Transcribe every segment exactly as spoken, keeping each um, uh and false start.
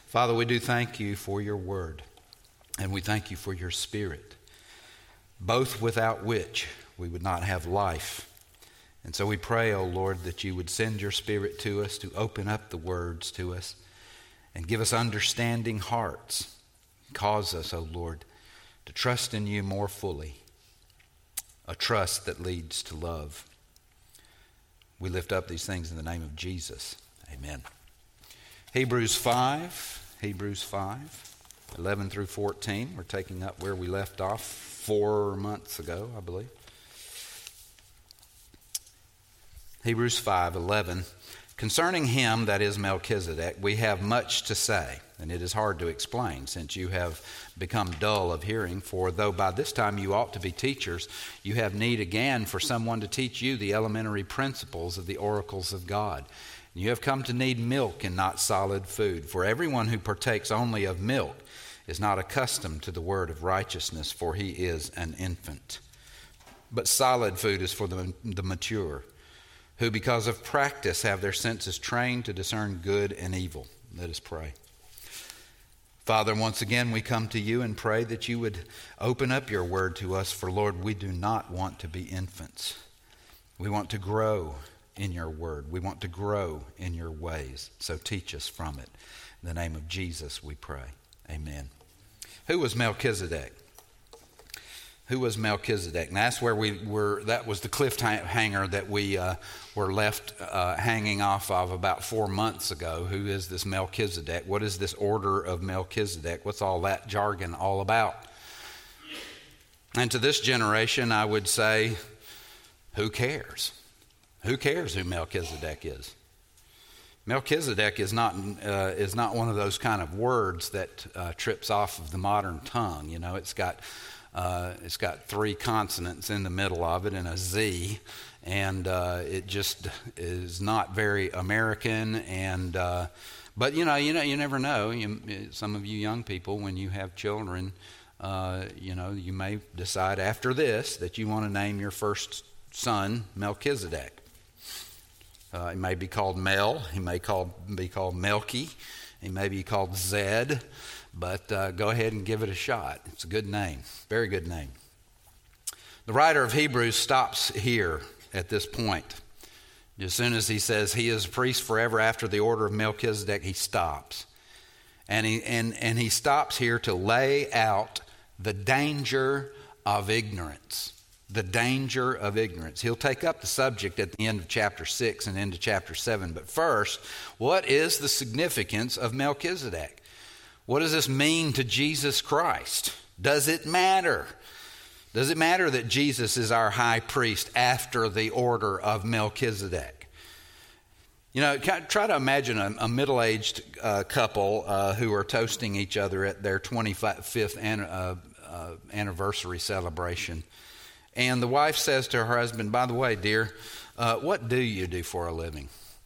Father, we do thank you for your word, and we thank you for your Spirit, both without which we would not have life. And so we pray, O Lord, that you would send your Spirit to us to open up the words to us and give us understanding hearts. Cause us, O Lord, to trust in you more fully, a trust that leads to love. We lift up these things in the name of Jesus. Amen. Hebrews five, Hebrews five, eleven through fourteen. We're taking up where we left off four months ago, I believe. Hebrews five, eleven. Concerning him, that is Melchizedek, we have much to say, and it is hard to explain since you have become dull of hearing. For though by this time you ought to be teachers, you have need again for someone to teach you the elementary principles of the oracles of God. You have come to need milk and not solid food. For everyone who partakes only of milk is not accustomed to the word of righteousness, for he is an infant. But solid food is for the, the mature, who because of practice have their senses trained to discern good and evil. Let us pray. Father, once again we come to you and pray that you would open up your word to us. For Lord, we do not want to be infants. We want to grow in your word. We want to grow in your ways. So teach us from it. In the name of Jesus we pray. Amen. Who was Melchizedek? Who was Melchizedek? And that's where we were, that was the cliffhanger that we uh, were left uh, hanging off of about four months ago. Who is this Melchizedek? What is this order of Melchizedek? What's all that jargon all about? And to this generation, I would say, who cares? Who cares who Melchizedek is? Melchizedek is not uh, is not one of those kind of words that uh, trips off of the modern tongue. You know, it's got uh, it's got three consonants in the middle of it and a Z, and uh, it just is not very American. And uh, but you know, you know, you never know. You, some of you young people, when you have children, uh, you know, you may decide after this that you want to name your first son Melchizedek. Uh, he may be called Mel. He may call, be called Melky. He may be called Zed. But uh, go ahead and give it a shot. It's a good name. Very good name. The writer of Hebrews stops here at this point. As soon as he says he is a priest forever after the order of Melchizedek, he stops. And he, and, and he stops here to lay out the danger of ignorance. The danger of ignorance. He'll take up the subject at the end of chapter six and into chapter seven. But first, what is the significance of Melchizedek? What does this mean to Jesus Christ? Does it matter? Does it matter that Jesus is our high priest after the order of Melchizedek? You know, try to imagine a, a middle-aged uh, couple uh, who are toasting each other at their twenty-fifth an, uh, uh, anniversary celebration. And the wife says to her husband, by the way, dear, uh, what do you do for a living?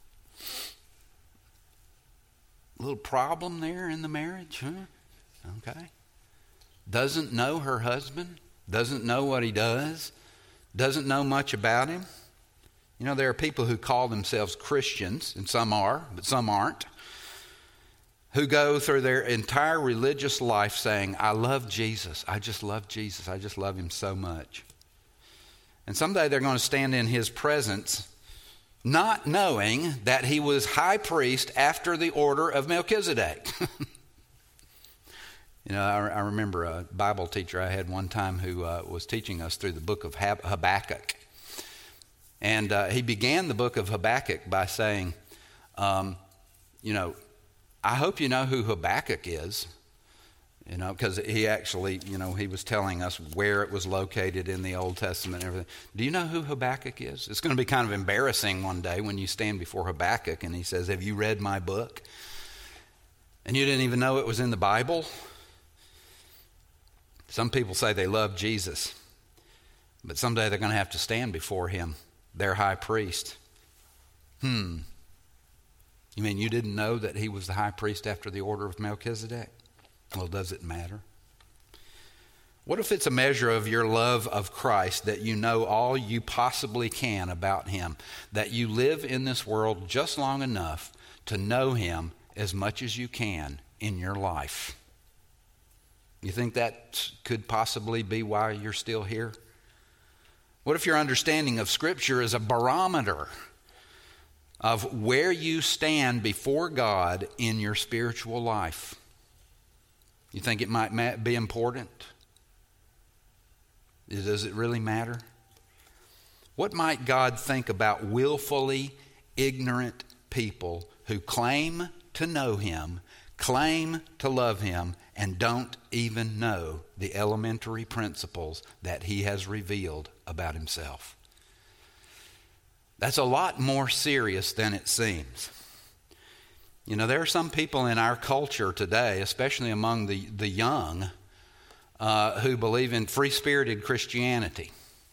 A little problem there in the marriage, huh? Okay. Doesn't know her husband, doesn't know what he does, doesn't know much about him. You know, there are people who call themselves Christians, and some are, but some aren't, who go through their entire religious life saying, I love Jesus, I just love Jesus, I just love him so much. And someday they're going to stand in his presence not knowing that he was high priest after the order of Melchizedek. You know, I, I remember a Bible teacher I had one time who uh, was teaching us through the book of Hab- Habakkuk. And uh, he began the book of Habakkuk by saying, um, you know, I hope you know who Habakkuk is. You know, because he actually, you know, he was telling us where it was located in the Old Testament and everything. Do you know who Habakkuk is? It's going to be kind of embarrassing one day when you stand before Habakkuk and he says, have you read my book? And you didn't even know it was in the Bible? Some people say they love Jesus, but someday they're going to have to stand before him, their high priest. Hmm. You mean you didn't know that he was the high priest after the order of Melchizedek? Well, does it matter? What if it's a measure of your love of Christ that you know all you possibly can about him, that you live in this world just long enough to know him as much as you can in your life. You think that could possibly be why you're still here? What if your understanding of Scripture is a barometer of where you stand before God in your spiritual life? You think it might be important? Does it really matter? What might God think about willfully ignorant people who claim to know Him, claim to love Him, and don't even know the elementary principles that He has revealed about Himself? That's a lot more serious than it seems. You know, there are some people in our culture today, especially among the, the young, uh, who believe in free-spirited Christianity.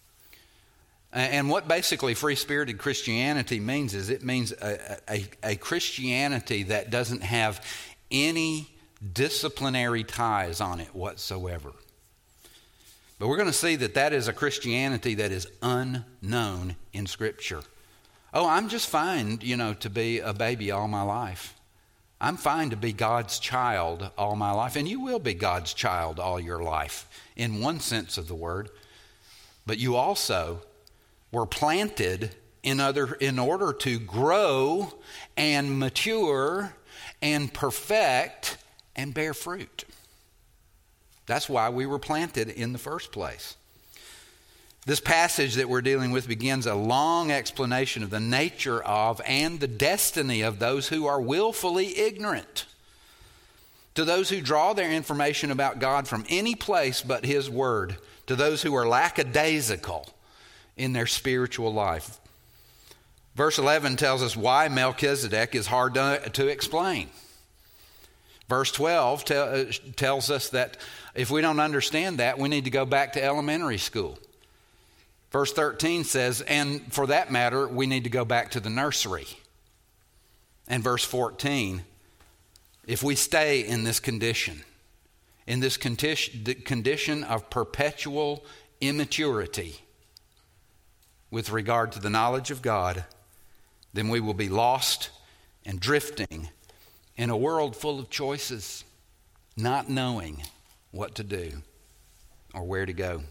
And what basically free-spirited Christianity means is it means a, a, a Christianity that doesn't have any disciplinary ties on it whatsoever. But we're going to see that that is a Christianity that is unknown in Scripture. Oh, I'm just fine, you know, to be a baby all my life. I'm fine to be God's child all my life. And you will be God's child all your life, in one sense of the word. But you also were planted in other in order to grow and mature and perfect and bear fruit. That's why we were planted in the first place. This passage that we're dealing with begins a long explanation of the nature of and the destiny of those who are willfully ignorant. To those who draw their information about God from any place but His Word. To those who are lackadaisical in their spiritual life. Verse eleven tells us why Melchizedek is hard to, to explain. Verse twelve tell, uh, tells us that if we don't understand that, we need to go back to elementary school. Verse thirteen says, and for that matter, we need to go back to the nursery. And verse fourteen, if we stay in this condition, in this condition of perpetual immaturity with regard to the knowledge of God, then we will be lost and drifting in a world full of choices, not knowing what to do or where to go.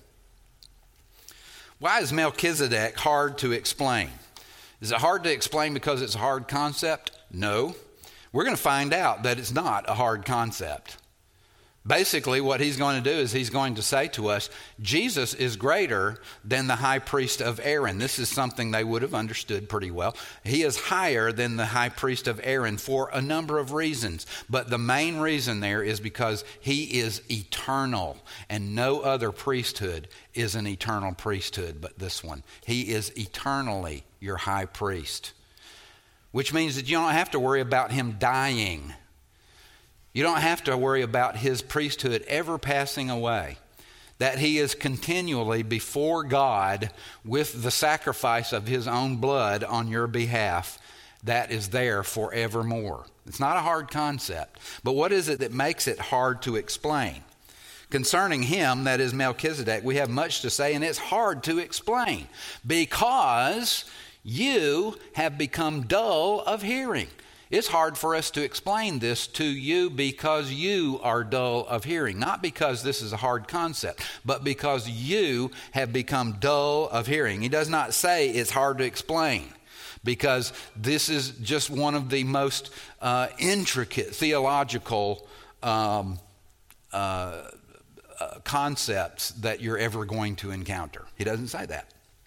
Why is Melchizedek hard to explain? Is it hard to explain because it's a hard concept? No. We're going to find out that it's not a hard concept. Basically, what he's going to do is he's going to say to us, Jesus is greater than the high priest of Aaron. This is something they would have understood pretty well. He is higher than the high priest of Aaron for a number of reasons. But the main reason there is because he is eternal, and no other priesthood is an eternal priesthood but this one. He is eternally your high priest, which means that you don't have to worry about him dying. You don't have to worry about his priesthood ever passing away. That he is continually before God with the sacrifice of his own blood on your behalf. That is there forevermore. It's not a hard concept. But what is it that makes it hard to explain? Concerning him, that is Melchizedek, we have much to say, and it's hard to explain because you have become dull of hearing. It's hard for us to explain this to you because you are dull of hearing. Not because this is a hard concept, but because you have become dull of hearing. He does not say it's hard to explain because this is just one of the most uh, intricate theological um, uh, uh, concepts that you're ever going to encounter. He doesn't say that.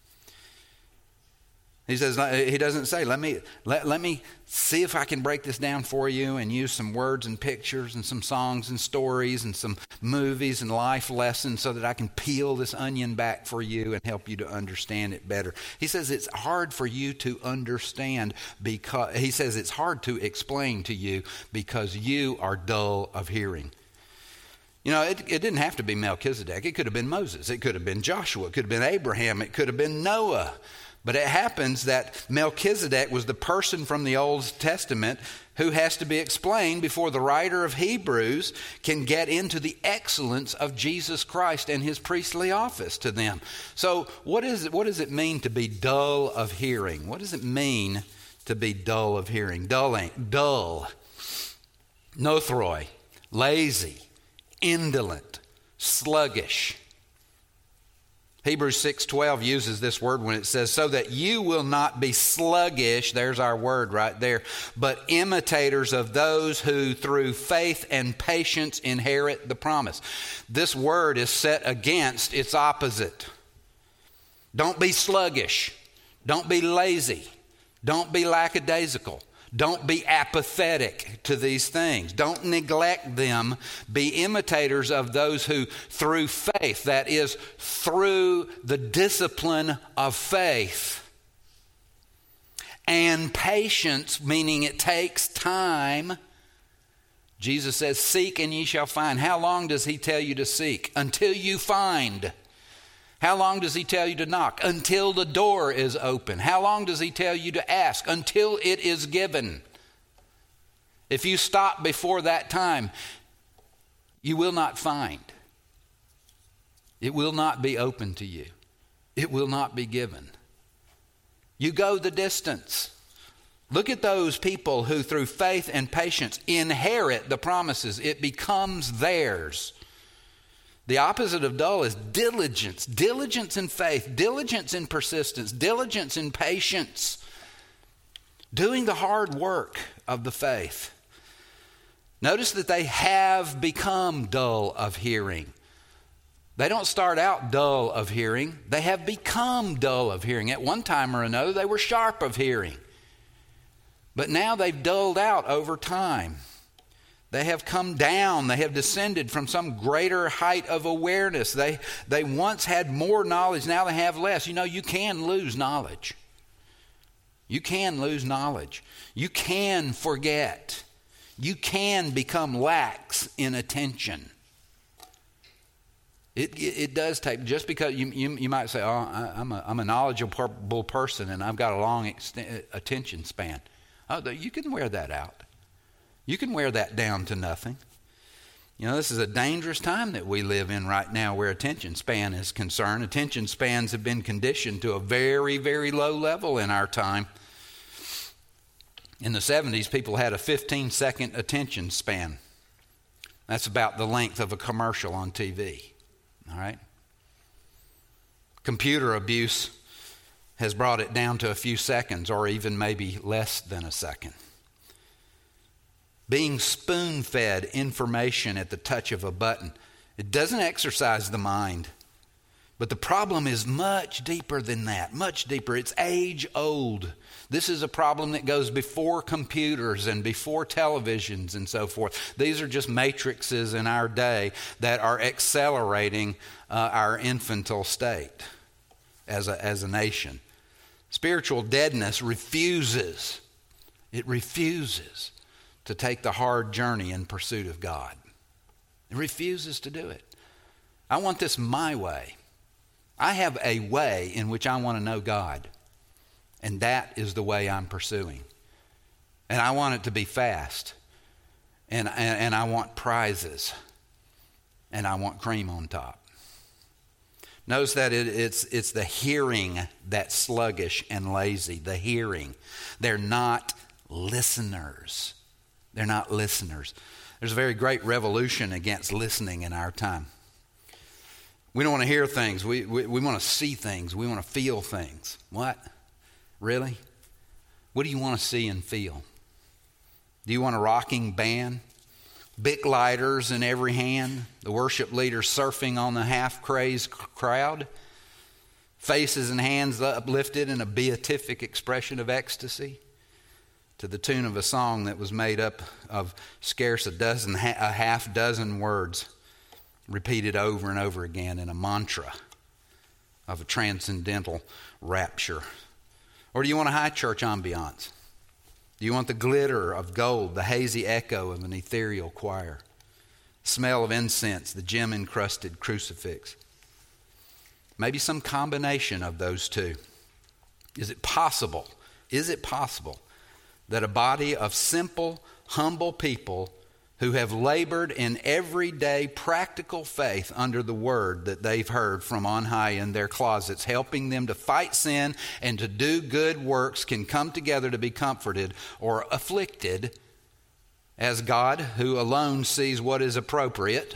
He says, he doesn't say, let me let, let me see if I can break this down for you and use some words and pictures and some songs and stories and some movies and life lessons so that I can peel this onion back for you and help you to understand it better. He says it's hard for you to understand because, he says it's hard to explain to you because you are dull of hearing. You know, it, it didn't have to be Melchizedek. It could have been Moses. It could have been Joshua. It could have been Abraham. It could have been Noah. But it happens that Melchizedek was the person from the Old Testament who has to be explained before the writer of Hebrews can get into the excellence of Jesus Christ and his priestly office to them. So what is it, what does it mean to be dull of hearing? What does it mean to be dull of hearing? Dull ain't dull. Nothroi lazy, indolent, sluggish. Hebrews six twelve uses this word when it says, so that you will not be sluggish, there's our word right there, but imitators of those who through faith and patience inherit the promise. This word is set against its opposite. Don't be sluggish. Don't be lazy. Don't be lackadaisical. Don't be apathetic to these things. Don't neglect them. Be imitators of those who through faith, that is, through the discipline of faith, and patience, meaning it takes time. Jesus says, seek and ye shall find. How long does he tell you to seek? Until you find. How long does he tell you to knock? Until the door is open. How long does he tell you to ask? Until it is given. If you stop before that time, you will not find. It will not be open to you. It will not be given. You go the distance. Look at those people who through faith and patience inherit the promises. It becomes theirs. The opposite of dull is diligence. Diligence in faith, diligence in persistence, diligence in patience. Doing the hard work of the faith. Notice that they have become dull of hearing. They don't start out dull of hearing. They have become dull of hearing. At one time or another, they were sharp of hearing. But now they've dulled out over time. They have come down. They have descended from some greater height of awareness. They, they once had more knowledge. Now they have less. You know, you can lose knowledge. You can lose knowledge. You can forget. You can become lax in attention. It, it, it does take, just because you, you, you might say, oh, I, I'm, a, I'm a knowledgeable person and I've got a long extent, attention span. Oh, you can wear that out. You can wear that down to nothing. You know, this is a dangerous time that we live in right now where attention span is concerned. Attention spans have been conditioned to a very, very low level in our time. In the seventies, people had a fifteen second attention span. That's about the length of a commercial on T V. All right? Computer abuse has brought it down to a few seconds or even maybe less than a second. Being spoon-fed information at the touch of a button, it doesn't exercise the mind. But the problem is much deeper than that, much deeper. It's age-old. This is a problem that goes before computers and before televisions and so forth. These are just matrices in our day that are accelerating uh, our infantile state as a, as a nation. Spiritual deadness refuses, it refuses to take the hard journey in pursuit of God. It refuses to do it. I want this my way. I have a way in which I want to know God, and that is the way I'm pursuing. And I want it to be fast, and, and, and I want prizes, and I want cream on top. Notice that it, it's, it's the hearing that's sluggish and lazy, the hearing. They're not listeners. They're not listeners. There's a very great revolution against listening in our time. We don't want to hear things. We, we, we want to see things. We want to feel things. What? Really? What do you want to see and feel? Do you want a rocking band? Bic lighters in every hand? The worship leader surfing on the half-crazed crowd? Faces and hands uplifted in a beatific expression of ecstasy? To the tune of a song that was made up of scarce a dozen, a half dozen words repeated over and over again in a mantra of a transcendental rapture. Or do you want a high church ambiance? Do you want the glitter of gold, the hazy echo of an ethereal choir, smell of incense, the gem-encrusted crucifix? Maybe some combination of those two. Is it possible? Is it possible that a body of simple, humble people who have labored in everyday practical faith under the word that they've heard from on high in their closets, helping them to fight sin and to do good works, can come together to be comforted or afflicted as God, who alone sees what is appropriate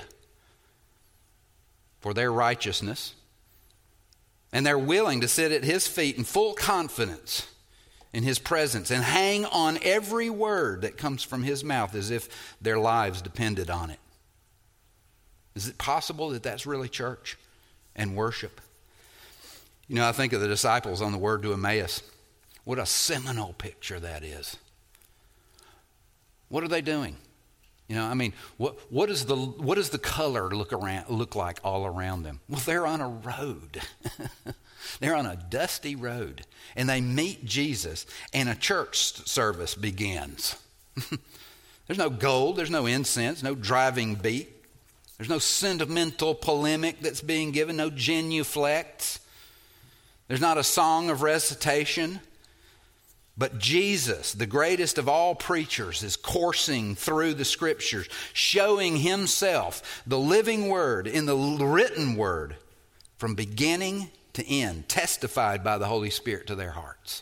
for their righteousness. And they're willing to sit at his feet in full confidence in his presence and hang on every word that comes from his mouth as if their lives depended on it. Is it possible that that's really church and worship? You know, I think of the disciples on the word to Emmaus. What a seminal picture that is. What are they doing? You know, I mean, what what is the what does the color look around look like all around them? Well, they're on a road. They're on a dusty road, and they meet Jesus, and a church service begins. There's no gold, there's no incense, no driving beat. There's no sentimental polemic that's being given, no genuflects. There's not a song of recitation. But Jesus, the greatest of all preachers, is coursing through the scriptures, showing himself, the living word in the written word, from beginning to end, testified by the Holy Spirit to their hearts.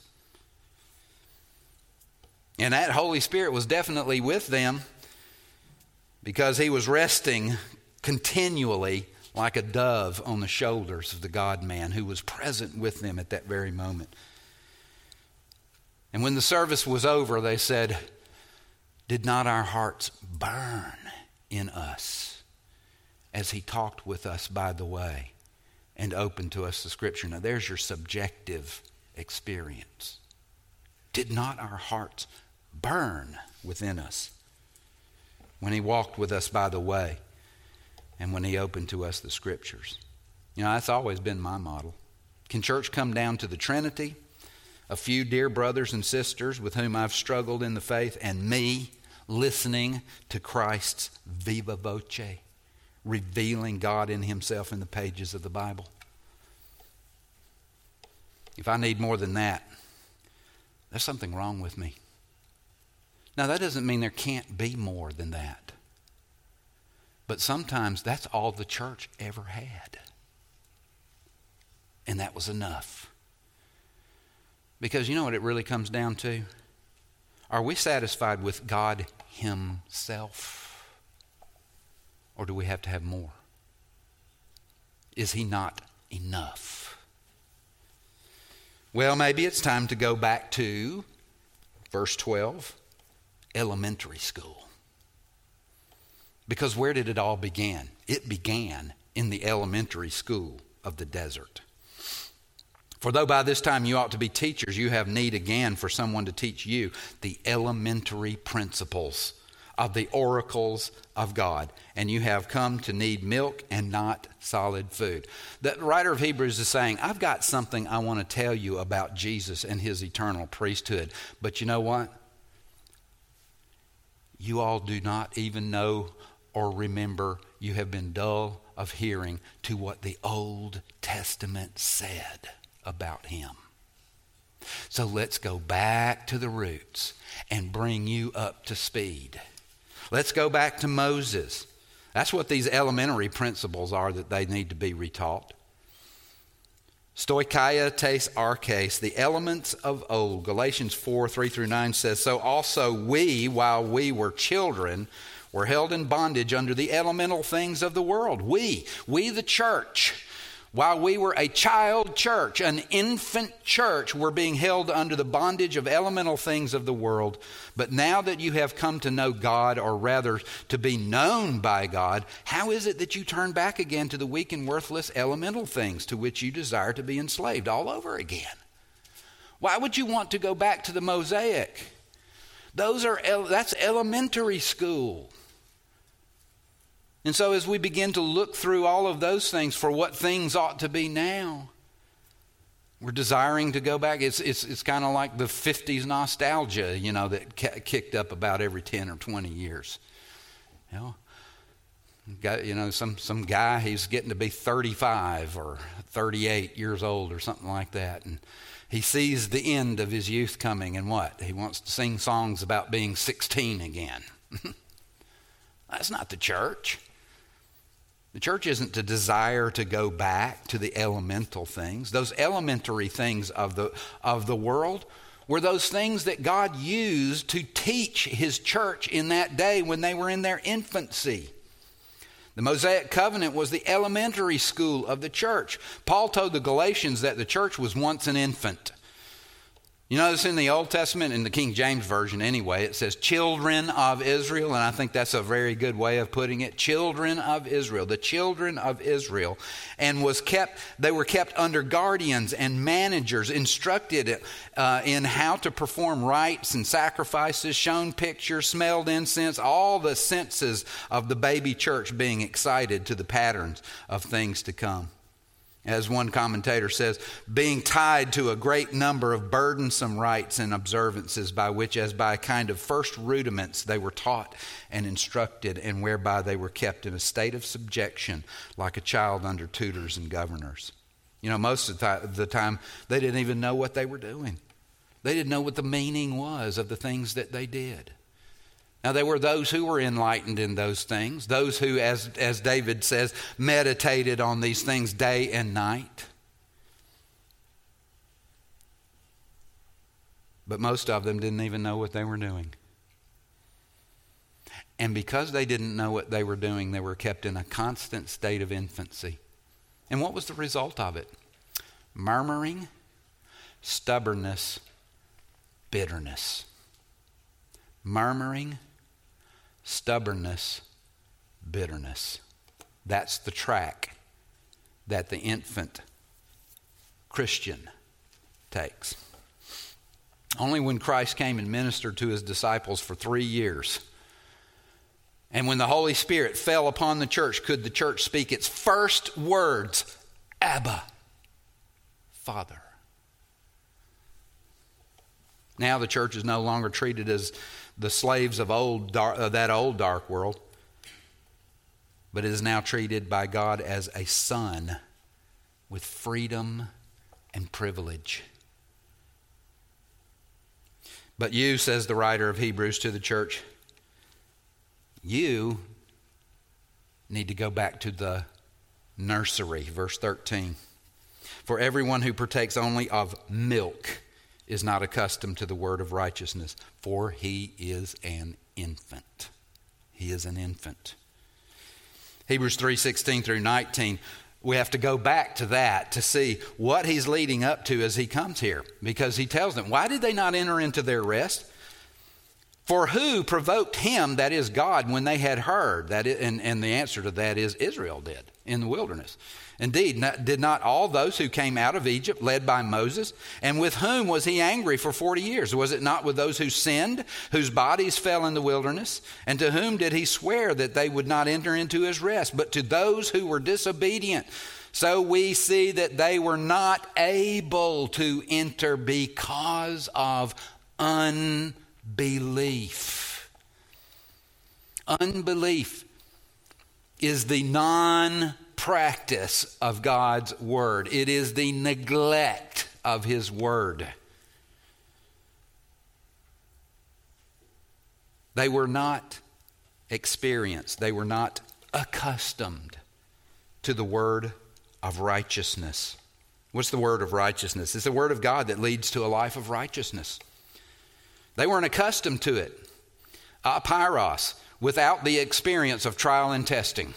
And that Holy Spirit was definitely with them because he was resting continually like a dove on the shoulders of the God-man who was present with them at that very moment. And when the service was over, they said, "Did not our hearts burn in us as he talked with us by the way and opened to us the scripture?" Now there's your subjective experience. Did not our hearts burn within us when he walked with us by the way and when he opened to us the scriptures? You know, that's always been my model. Can church come down to the Trinity, a few dear brothers and sisters with whom I've struggled in the faith, and me listening to Christ's viva voce, revealing God in himself in the pages of the Bible? If I need more than that, there's something wrong with me. Now, that doesn't mean there can't be more than that. But sometimes that's all the church ever had. And that was enough. Because you know what it really comes down to? Are we satisfied with God himself? Or do we have to have more? Is he not enough? Well, maybe it's time to go back to verse twelve, elementary school. Because where did it all begin? It began in the elementary school of the desert. For though by this time you ought to be teachers, you have need again for someone to teach you the elementary principles of the oracles of God. And you have come to need milk and not solid food. The writer of Hebrews is saying, I've got something I want to tell you about Jesus and his eternal priesthood. But you know what? You all do not even know or remember. You have been dull of hearing to what the Old Testament said about him. So let's go back to the roots and bring you up to speed. Let's go back to Moses. That's what these elementary principles are that they need to be retaught. Stoicheia tes arches, the elements of old. Galatians four, three through nine says, so also we, while we were children, were held in bondage under the elemental things of the world. We, we the church, while we were a child church, an infant church, were being held under the bondage of elemental things of the world. But now that you have come to know God, or rather to be known by God, how is it that you turn back again to the weak and worthless elemental things to which you desire to be enslaved all over again? Why would you want to go back to the Mosaic? Those are that's elementary school. And so as we begin to look through all of those things for what things ought to be now, we're desiring to go back. It's it's it's kind of like the fifties nostalgia, you know, that k- kicked up about every ten or twenty years. You know, got, you know, some some guy, he's getting to be thirty-five or thirty-eight years old or something like that, and he sees the end of his youth coming, and what? He wants to sing songs about being sixteen again. That's not the church. The church isn't to desire to go back to the elemental things. Those elementary things of the of the world were those things that God used to teach his church in that day when they were in their infancy. The Mosaic covenant was the elementary school of the church. Paul told the Galatians that the church was once an infant. You notice in the Old Testament, in the King James Version anyway, it says children of Israel, and I think that's a very good way of putting it. Children of Israel, the children of Israel, and was kept. They were kept under guardians and managers, instructed uh, in how to perform rites and sacrifices, shown pictures, smelled incense, all the senses of the baby church being excited to the patterns of things to come. As one commentator says, being tied to a great number of burdensome rites and observances by which, as by a kind of first rudiments, they were taught and instructed, and whereby they were kept in a state of subjection like a child under tutors and governors. You know, most of the time, they didn't even know what they were doing. They didn't know what the meaning was of the things that they did. Now, there were those who were enlightened in those things, those who, as, as David says, meditated on these things day and night. But most of them didn't even know what they were doing. And because they didn't know what they were doing, they were kept in a constant state of infancy. And what was the result of it? Murmuring, stubbornness, bitterness. Murmuring, stubbornness, bitterness. That's the track that the infant Christian takes. Only when Christ came and ministered to his disciples for three years, and when the Holy Spirit fell upon the church, could the church speak its first words, Abba, Father. Now the church is no longer treated as the slaves of old, dark, uh, that old dark world, but it is now treated by God as a son with freedom and privilege. But you, says the writer of Hebrews to the church, you need to go back to the nursery, verse thirteen. For everyone who partakes only of milk is not accustomed to the word of righteousness, for he is an infant. He is an infant. Hebrews three sixteen through nineteen, we have to go back to that to see what he's leading up to as he comes here. Because he tells them, why did they not enter into their rest? For who provoked him, that is God, when they had heard? That is, and, and the answer to that is Israel did in the wilderness. Indeed, not, did not all those who came out of Egypt, led by Moses, and with whom was he angry for forty years? Was it not with those who sinned, whose bodies fell in the wilderness? And to whom did he swear that they would not enter into his rest, but to those who were disobedient? So we see that they were not able to enter because of unbelief. Unbelief is the non practice of God's word. It is the neglect of his word. They were not experienced. They were not accustomed to the word of righteousness. What's the word of righteousness? It's the word of God that leads to a life of righteousness. They weren't accustomed to it. Apeiros, without the experience of trial and testing.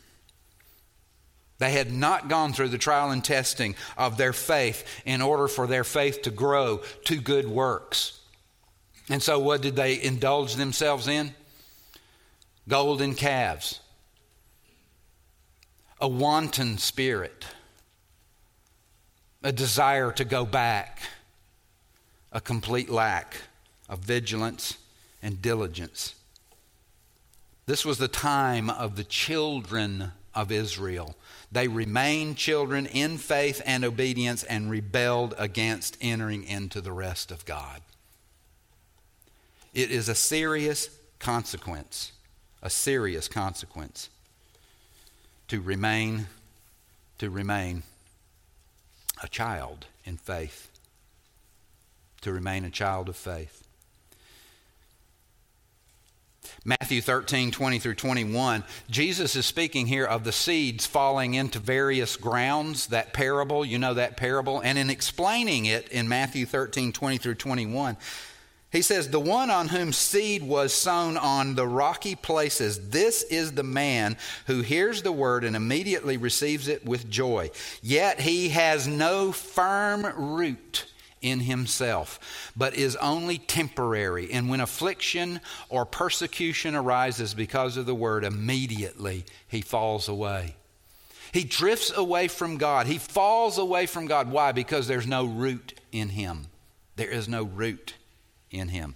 They had not gone through the trial and testing of their faith in order for their faith to grow to good works. And so what did they indulge themselves in? Golden calves. A wanton spirit. A desire to go back. A complete lack of vigilance and diligence. This was the time of the children of Israel. They remained children in faith and obedience and rebelled against entering into the rest of God. It is a serious consequence, a serious consequence to remain, to remain a child in faith, to remain a child of faith. Matthew thirteen, twenty through twenty-one, Jesus is speaking here of the seeds falling into various grounds, that parable, you know that parable. And in explaining it in Matthew thirteen, twenty through twenty-one, he says, the one on whom seed was sown on the rocky places, this is the man who hears the word and immediately receives it with joy. Yet he has no firm root in himself, but is only temporary. And when affliction or persecution arises because of the word, immediately he falls away. He drifts away from God. He falls away from God. Why? Because there's no root in him. There is no root in him.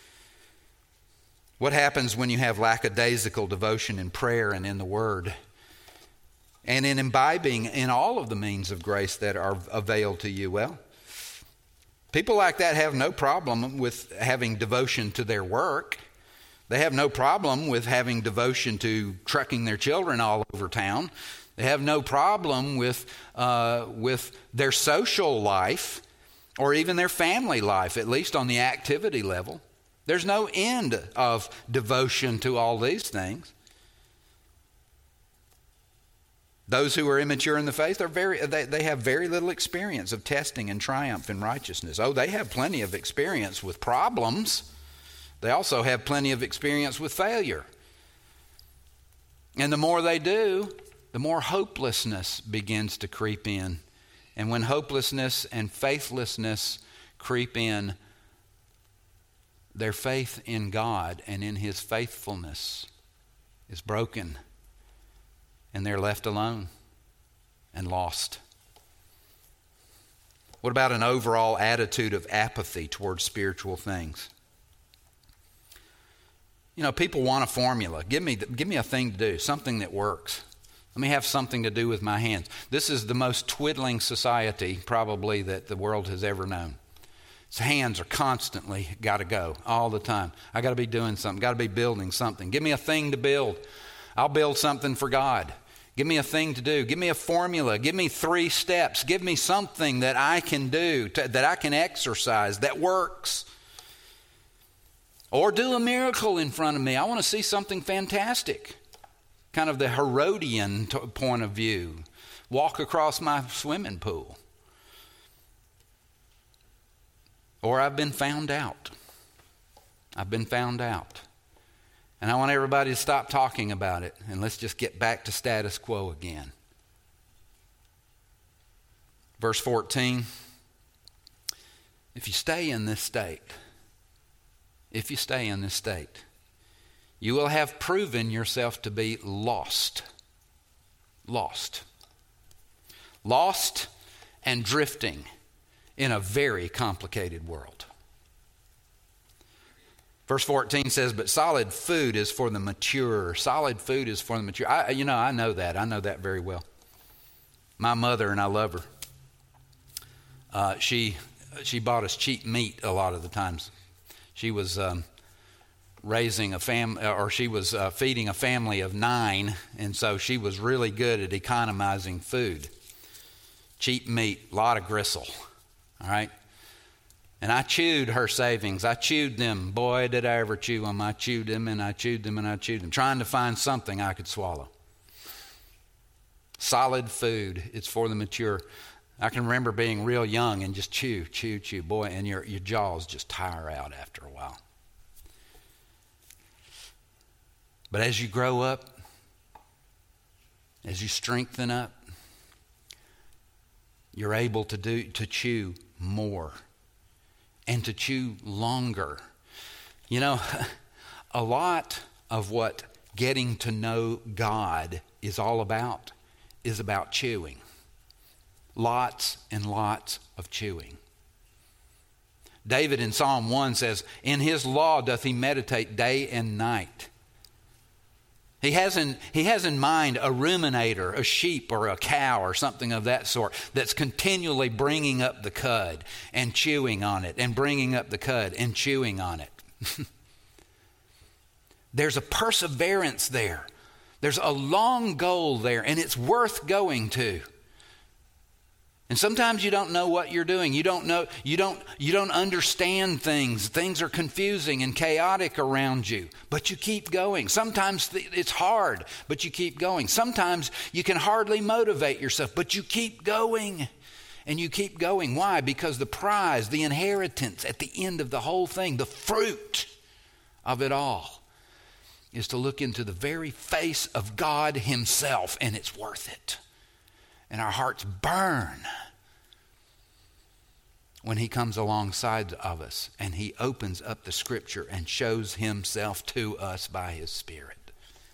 What happens when you have lackadaisical devotion in prayer and in the word, and in imbibing in all of the means of grace that are availed to you? Well, people like that have no problem with having devotion to their work. They have no problem with having devotion to trucking their children all over town. They have no problem with uh, with their social life or even their family life, at least on the activity level. There's no end of devotion to all these things. Those who are immature in the faith are very they, they have very little experience of testing and triumph in righteousness. Oh, they have plenty of experience with problems. They also have plenty of experience with failure. And the more they do, the more hopelessness begins to creep in. And when hopelessness and faithlessness creep in, their faith in God and in his faithfulness is broken. And they're left alone and lost. What about an overall attitude of apathy towards spiritual things? You know, people want a formula. Give me, give me a thing to do, something that works. Let me have something to do with my hands. This is the most twiddling society probably that the world has ever known. Its hands are constantly got to go all the time. I got to be doing something, got to be building something. Give me a thing to build. I'll build something for God. Give me a thing to do. Give me a formula. Give me three steps. Give me something that I can do, to, that I can exercise, that works. Or do a miracle in front of me. I want to see something fantastic. Kind of the Herodian t- point of view. Walk across my swimming pool. Or I've been found out. I've been found out. And I want everybody to stop talking about it, and let's just get back to status quo again. Verse fourteen, if you stay in this state, if you stay in this state, you will have proven yourself to be lost. Lost. Lost and drifting in a very complicated world. Verse fourteen says, but solid food is for the mature. Solid food is for the mature. I, you know, I know that. I know that very well. My mother, and I love her, uh, she she bought us cheap meat a lot of the times. She was um, raising a family, or she was uh, feeding a family of nine, and so she was really good at economizing food. Cheap meat, a lot of gristle, all right? And I chewed her savings. I chewed them. Boy, did I ever chew them. I chewed them and I chewed them and I chewed them, trying to find something I could swallow. Solid food. It's for the mature. I can remember being real young and just chew, chew, chew. Boy, and your, your jaws just tire out after a while. But as you grow up, as you strengthen up, you're able to do to chew more. And to chew longer. You know, a lot of what getting to know God is all about is about chewing. Lots and lots of chewing. David in Psalm one says, in his law doth he meditate day and night. He has in, he has in mind a ruminator, a sheep or a cow or something of that sort that's continually bringing up the cud and chewing on it and bringing up the cud and chewing on it. There's a perseverance there. There's a long goal there, and it's worth going to. And sometimes you don't know what you're doing. You don't know, you don't, you don't understand things. Things are confusing and chaotic around you, but you keep going. Sometimes th- it's hard, but you keep going. Sometimes you can hardly motivate yourself, but you keep going. And you keep going. Why? Because the prize, the inheritance at the end of the whole thing, the fruit of it all, is to look into the very face of God himself, and it's worth it. And our hearts burn when he comes alongside of us and he opens up the scripture and shows himself to us by his Spirit.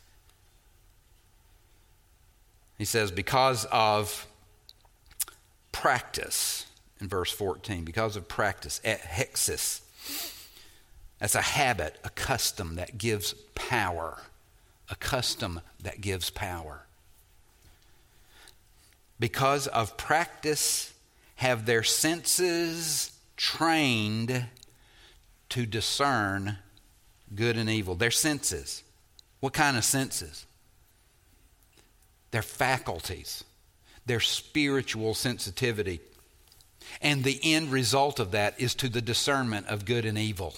He says, because of practice, in verse fourteen, because of practice, hexis, that's a habit, a custom that gives power, a custom that gives power. Because of practice, have their senses trained to discern good and evil. Their senses. What kind of senses? Their faculties, their spiritual sensitivity. And the end result of that is to the discernment of good and evil.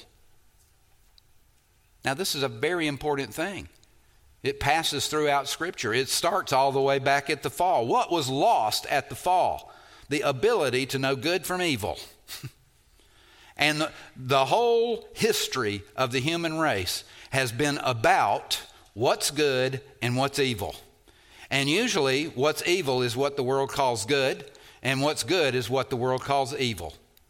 Now, this is a very important thing. It passes throughout Scripture. It starts all the way back at the fall. What was lost at the fall? The ability to know good from evil. And the, the whole history of the human race has been about what's good and what's evil. And usually what's evil is what the world calls good, and what's good is what the world calls evil.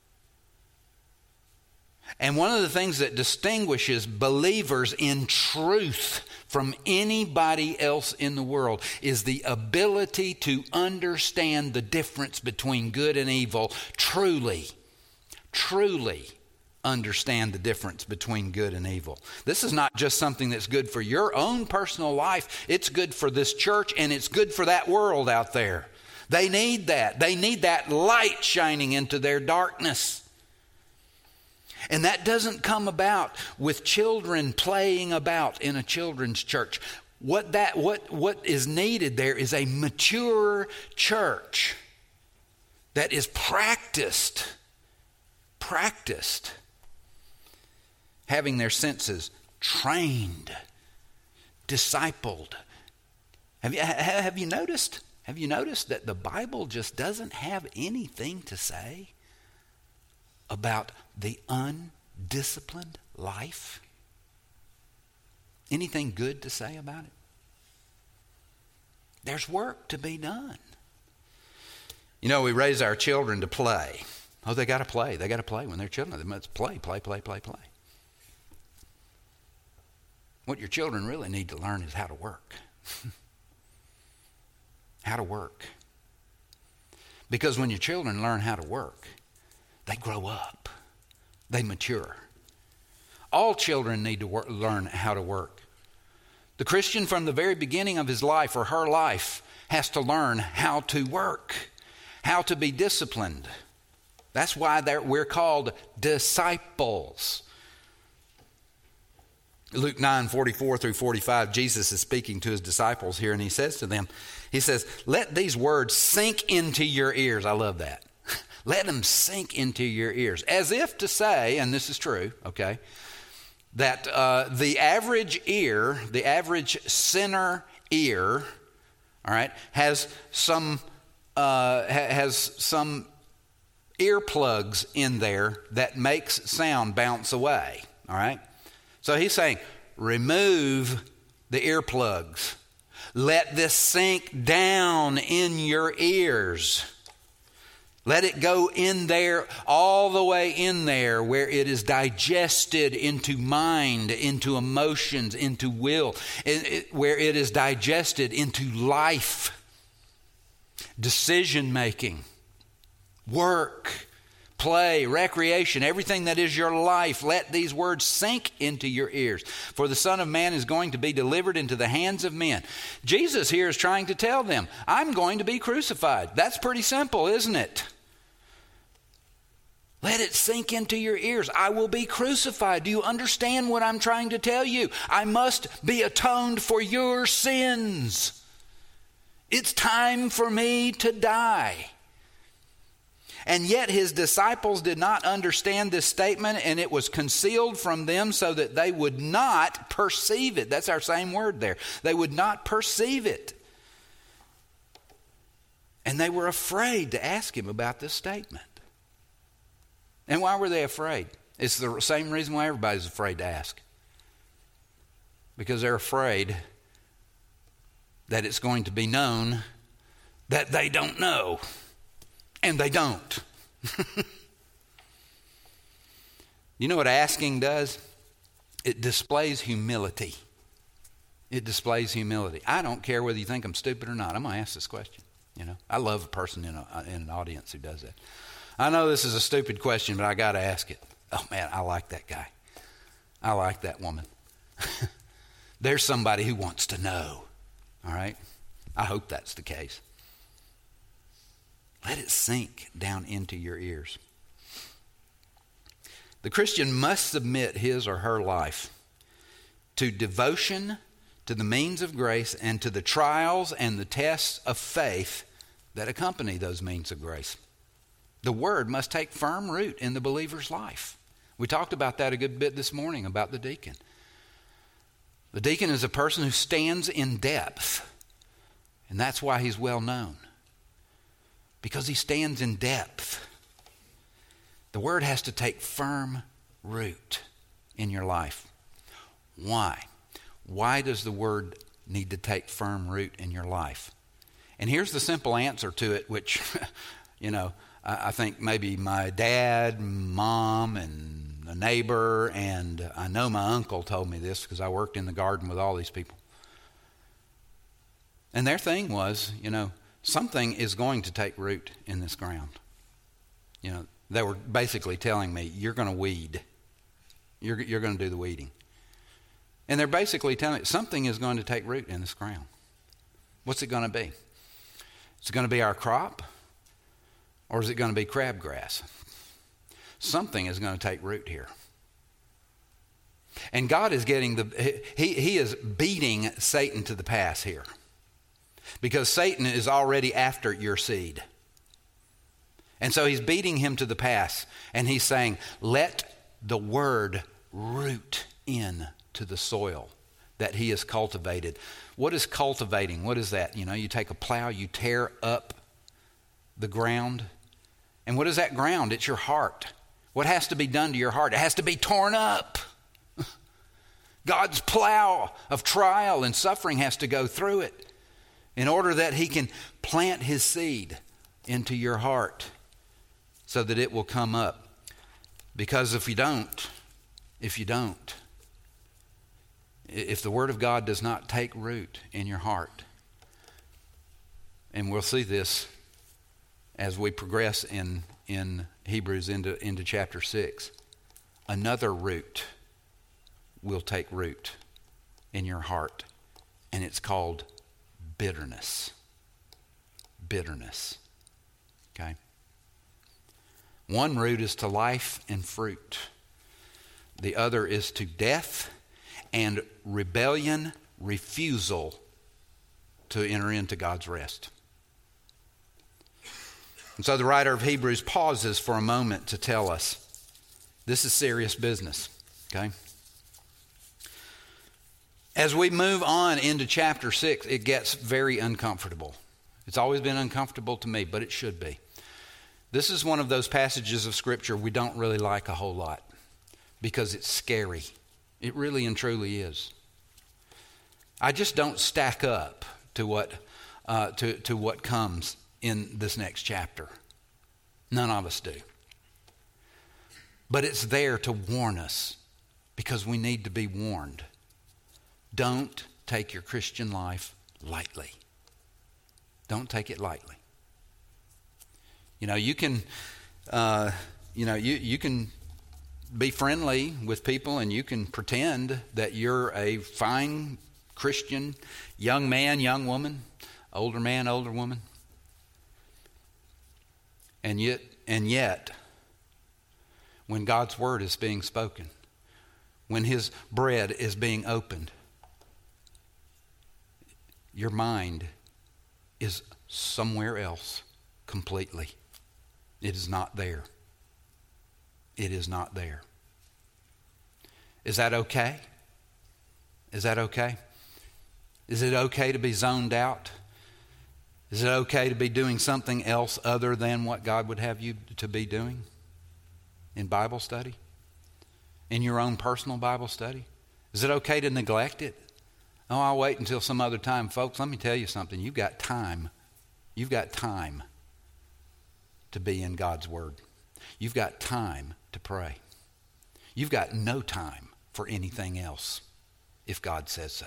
And one of the things that distinguishes believers in truth from anybody else in the world is the ability to understand the difference between good and evil. Truly, truly understand the difference between good and evil. This is not just something that's good for your own personal life. It's good for this church, and it's good for that world out there. They need that. They need that light shining into their darkness. And that doesn't come about with children playing about in a children's church. What that what what is needed there is a mature church that is practiced, practiced, having their senses trained, discipled. Have you have you noticed? Have you noticed that the Bible just doesn't have anything to say about the undisciplined life? Anything good to say about it? There's work to be done. You know, we raise our children to play. Oh, they got to play. They got to play when they're children. They must play, play, play, play, play. What your children really need to learn is how to work. How to work. Because when your children learn how to work, they grow up. They mature. All children need to work, learn how to work. The Christian from the very beginning of his life or her life has to learn how to work, how to be disciplined. That's why we're called disciples. Luke nine, forty-four through forty-five, Jesus is speaking to his disciples here, and he says to them, he says, let these words sink into your ears. I love that. Let them sink into your ears. As if to say, and this is true, okay, that uh, the average ear, the average sinner ear, all right, has some uh, ha- has some earplugs in there that makes sound bounce away, all right? So he's saying, remove the earplugs. Let this sink down in your ears. Let it go in there, all the way in there, where it is digested into mind, into emotions, into will, it, it, where it is digested into life, decision making, work, play, recreation, everything that is your life. Let these words sink into your ears. For the Son of Man is going to be delivered into the hands of men. Jesus here is trying to tell them, I'm going to be crucified. That's pretty simple, isn't it? Let it sink into your ears. I will be crucified. Do you understand what I'm trying to tell you? I must be atoned for your sins. It's time for me to die. And yet his disciples did not understand this statement, and it was concealed from them so that they would not perceive it. That's our same word there. They would not perceive it. And they were afraid to ask him about this statement. And why were they afraid? It's the same reason why everybody's afraid to ask. Because they're afraid that it's going to be known that they don't know. And they don't. You know what asking does? It displays humility. It displays humility. I don't care whether you think I'm stupid or not. I'm going to ask this question. You know, I love a person in, a, in an audience who does that. I know this is a stupid question, but I got to ask it. Oh, man, I like that guy. I like that woman. There's somebody who wants to know. All right? I hope that's the case. Let it sink down into your ears. The Christian must submit his or her life to devotion to the means of grace and to the trials and the tests of faith that accompany those means of grace. The word must take firm root in the believer's life. We talked about that a good bit this morning about the deacon. The deacon is a person who stands in depth, and that's why he's well known. Because he stands in depth. The word has to take firm root in your life. Why? Why does the word need to take firm root in your life? And here's the simple answer to it, which, you know, I, I think maybe my dad, mom, and a neighbor, and I know my uncle told me this because I worked in the garden with all these people. And their thing was, you know, something is going to take root in this ground. You know, they were basically telling me, you're going to weed. You're, you're going to do the weeding. And they're basically telling me, something is going to take root in this ground. What's it going to be? Is it going to be our crop? Or is it going to be crabgrass? Something is going to take root here. And God is getting the, he, he is beating Satan to the pass here. Because Satan is already after your seed. And so he's beating him to the pass. And he's saying, let the word root in to the soil that he has cultivated. What is cultivating? What is that? You know, you take a plow, you tear up the ground. And what is that ground? It's your heart. What has to be done to your heart? It has to be torn up. God's plow of trial and suffering has to go through it in order that he can plant his seed into your heart so that it will come up. Because if you don't, if you don't, if the word of God does not take root in your heart, and we'll see this as we progress in, in Hebrews into, into chapter six, another root will take root in your heart, and it's called bitterness. Bitterness. Okay? One root is to life and fruit. The other is to death and rebellion, refusal to enter into God's rest. And so the writer of Hebrews pauses for a moment to tell us this is serious business. Okay? As we move on into chapter six, it gets very uncomfortable. It's always been uncomfortable to me, but it should be. This is one of those passages of Scripture we don't really like a whole lot because it's scary. It really and truly is. I just don't stack up to what uh, to, to what comes in this next chapter. None of us do. But it's there to warn us because we need to be warned. Don't take your Christian life lightly. Don't take it lightly. You know, you can, uh, you know, you, you can be friendly with people and you can pretend that you're a fine Christian, young man, young woman, older man, older woman. And yet, and yet, when God's word is being spoken, when his bread is being opened, your mind is somewhere else completely. It is not there. It is not there. Is that okay? Is that okay? Is it okay to be zoned out? Is it okay to be doing something else other than what God would have you to be doing in Bible study? In your own personal Bible study? Is it okay to neglect it? Oh, I'll wait until some other time. Folks, let me tell you something. You've got time. You've got time to be in God's Word. You've got time to pray. You've got no time for anything else if God says so.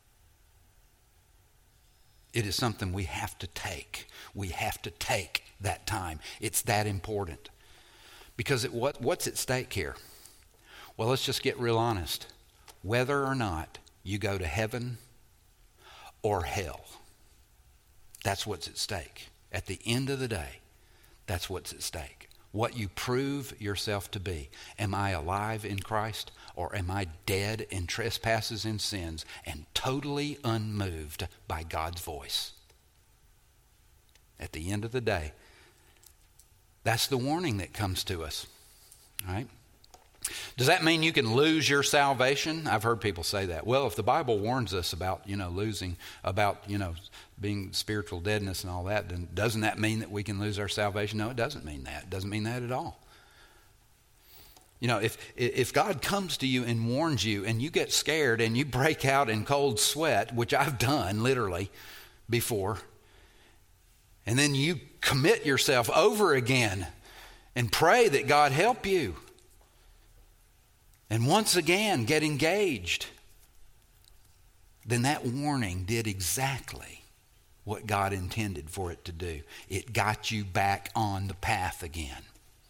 It is something we have to take. We have to take that time. It's that important. Because it, what, what's at stake here? Well, let's just get real honest. Whether or not you go to heaven or hell, that's what's at stake. At the end of the day, that's what's at stake. What you prove yourself to be. Am I alive in Christ, or am I dead in trespasses and sins and totally unmoved by God's voice? At the end of the day, that's the warning that comes to us. All right? Does that mean you can lose your salvation? I've heard people say that. Well, if the Bible warns us about, you know, losing, about, you know, being spiritual deadness and all that, then doesn't that mean that we can lose our salvation? No, it doesn't mean that. It doesn't mean that at all. You know, if if God comes to you and warns you and you get scared and you break out in cold sweat, which I've done literally before, and then you commit yourself over again and pray that God help you, and once again get engaged, then that warning did exactly what God intended for it to do. It got you back on the path again.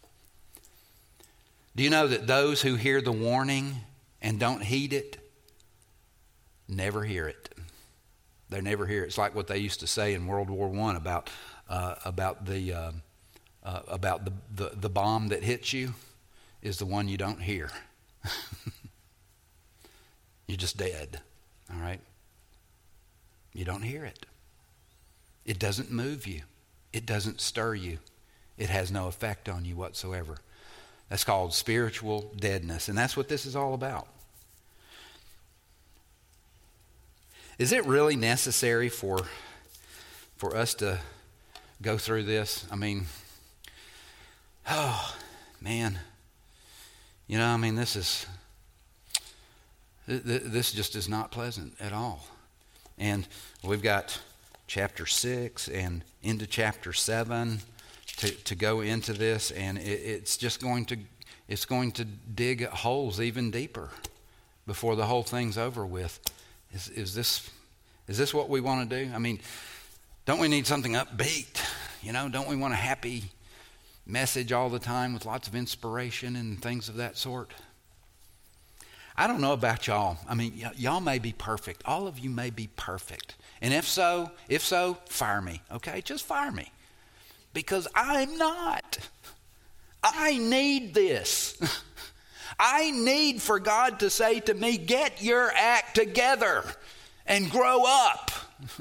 Do you know that those who hear the warning and don't heed it never hear it? They never hear it. It's like what they used to say in World War One about uh, about the uh, uh, about the, the the bomb that hits you is the one you don't hear. You're just dead. All right? You don't hear it. It doesn't move you. It doesn't stir you. It has no effect on you whatsoever. That's called spiritual deadness, and that's what this is all about. Is it really necessary for for us to go through this? I mean, oh, man. You know, I mean, this is, this just is not pleasant at all. And we've got chapter six and into chapter seven to, to go into this, and it, it's just going to, it's going to dig holes even deeper before the whole thing's over with. Is, is this, is this what we want to do? I mean, don't we need something upbeat? You know, don't we want a happy message all the time with lots of inspiration and things of that sort? I don't know about y'all. I mean, y- y'all may be perfect. All of you may be perfect. And if so, if so, fire me, okay? Just fire me. Because I'm not. I need this. I need for God to say to me, get your act together and grow up.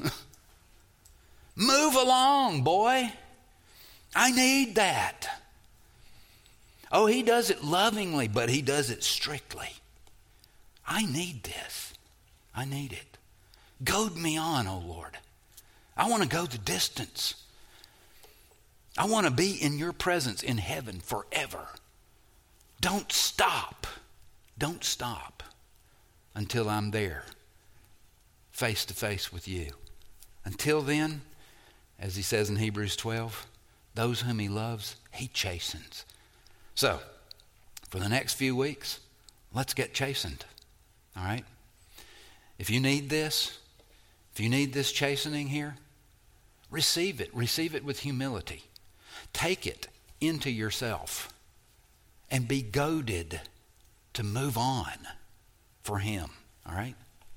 Move along, boy. I need that. Oh, he does it lovingly, but he does it strictly. I need this. I need it. Goad me on, oh Lord. I want to go the distance. I want to be in your presence in heaven forever. Don't stop. Don't stop until I'm there, face to face with you. Until then, as he says in Hebrews twelve, those whom he loves, he chastens. So, for the next few weeks, let's get chastened. All right? If you need this, if you need this chastening here, receive it. Receive it with humility. Take it into yourself and be goaded to move on for him. All right?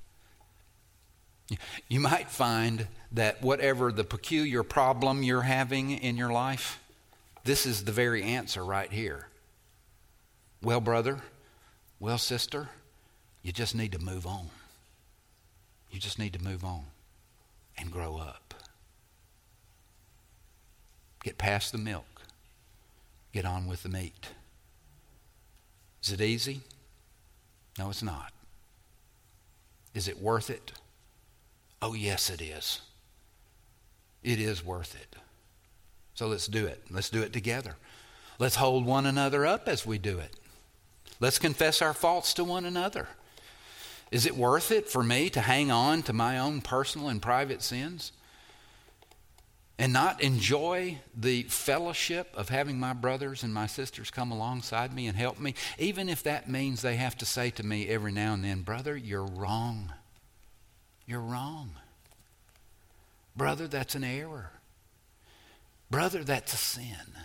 You might find that whatever the peculiar problem you're having in your life, this is the very answer right here. Well, brother, well, sister, you just need to move on. You just need to move on and grow up. Get past the milk. get on with the meat. Is it easy? No, it's not. Is it worth it? Oh, yes, it is. It is worth it. So let's do it. Let's do it together. Let's hold one another up as we do it. Let's confess our faults to one another. Is it worth it for me to hang on to my own personal and private sins and not enjoy the fellowship of having my brothers and my sisters come alongside me and help me, even if that means they have to say to me every now and then, brother, you're wrong. You're wrong. Brother, that's an error. Brother, that's a sin.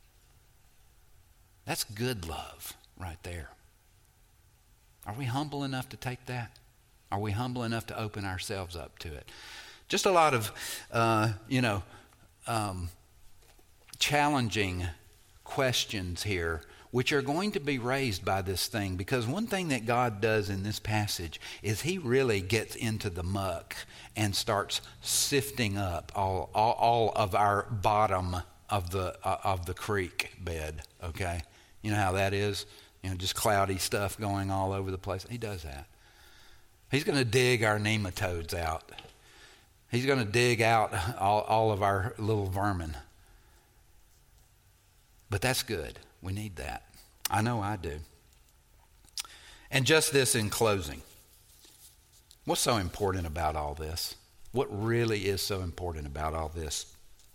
That's good love right there. Are we humble enough to take that? Are we humble enough to open ourselves up to it? Just a lot of, uh, you know, um, challenging questions here, which are going to be raised by this thing. Because one thing that God does in this passage is he really gets into the muck and starts sifting up all, all, all of our bottom of the uh, of the creek bed, okay? You know how that is? You know, just cloudy stuff going all over the place. He does that. He's going to dig our nematodes out. He's going to dig out all, all of our little vermin. But that's good. We need that. I know I do. And just this in closing. What's so important about all this? What really is so important about all this?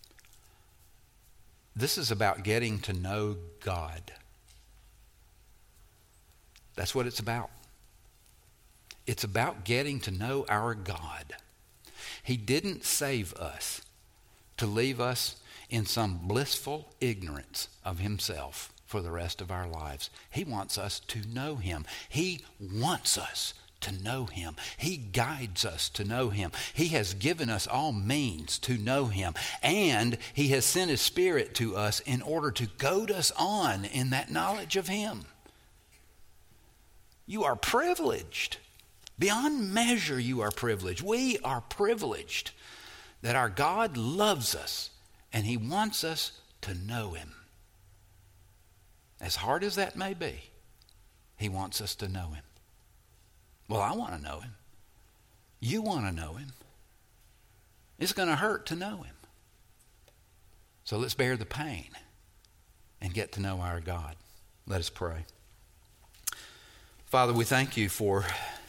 This is about getting to know God. That's what it's about. It's about getting to know our God. He didn't save us to leave us in some blissful ignorance of himself for the rest of our lives. He wants us to know him. He wants us to know him. He guides us to know him. He has given us all means to know him. And he has sent his Spirit to us in order to goad us on in that knowledge of him. You are privileged. Beyond measure, you are privileged. We are privileged that our God loves us and he wants us to know him. As hard as that may be, he wants us to know him. Well, I want to know him. You want to know him. It's going to hurt to know him. So let's bear the pain and get to know our God. Let us pray. Father, we thank you for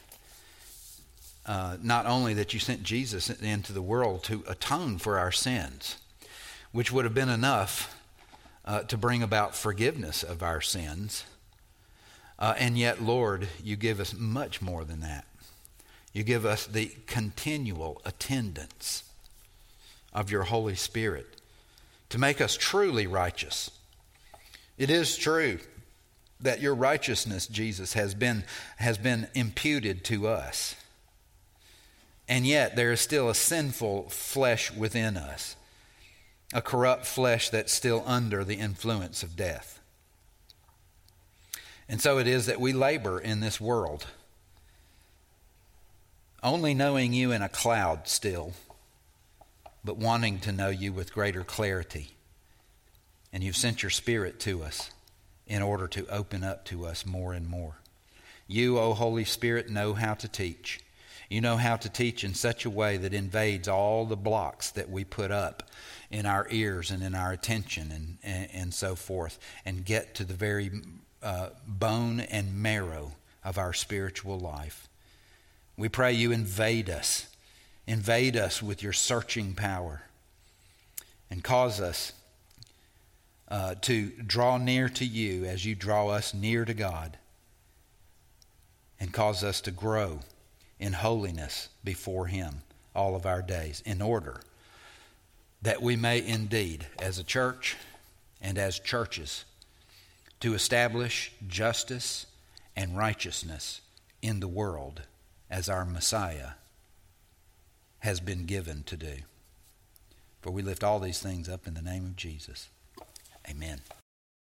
uh, not only that you sent Jesus into the world to atone for our sins, which would have been enough uh, to bring about forgiveness of our sins, uh, and yet, Lord, you give us much more than that. You give us the continual attendance of your Holy Spirit to make us truly righteous. It is true that your righteousness, Jesus, has been has been imputed to us. And yet there is still a sinful flesh within us, a corrupt flesh that's still under the influence of death. And so it is that we labor in this world, only knowing you in a cloud still, but wanting to know you with greater clarity. And you've sent your Spirit to us in order to open up to us more and more. You, O Holy Spirit, know how to teach. You know how to teach in such a way that invades all the blocks that we put up in our ears and in our attention and, and, and so forth, and get to the very uh, bone and marrow of our spiritual life. We pray you invade us. Invade us with your searching power and cause us Uh, to draw near to you as you draw us near to God, and cause us to grow in holiness before him all of our days, in order that we may indeed, as a church and as churches, to establish justice and righteousness in the world as our Messiah has been given to do. For we lift all these things up in the name of Jesus. Amen.